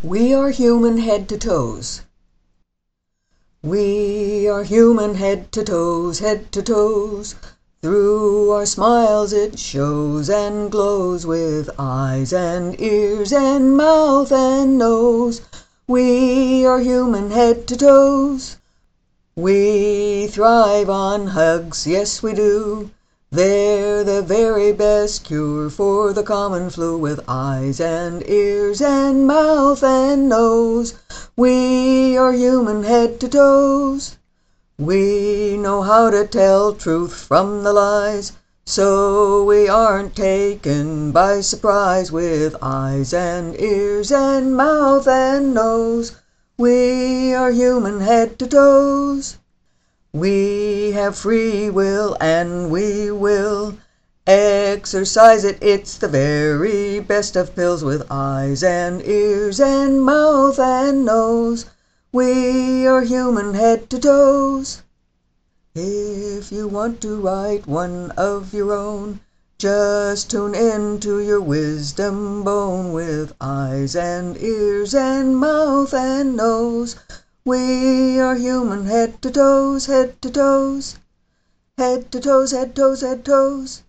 We are human head to toes. We are human head to toes, head to toes. Through our smiles it shows and glows, with eyes and ears and mouth and nose. We are human head to toes. We thrive on hugs, yes we do. They're the very best cure for the common flu, with eyes and ears and mouth and nose. We are human head to toes. We know how to tell truth from the lies, so we aren't taken by surprise, with eyes and ears and mouth and nose. We are human head to toes. We have free will and we will exercise it. It's the very best of pills, with eyes and ears and mouth and nose. We are human head to toes. If you want to write one of your own, just tune in to your wisdom bone, with eyes and ears and mouth and nose. We are human head to toes, head to toes, head to toes, head toes, head toes.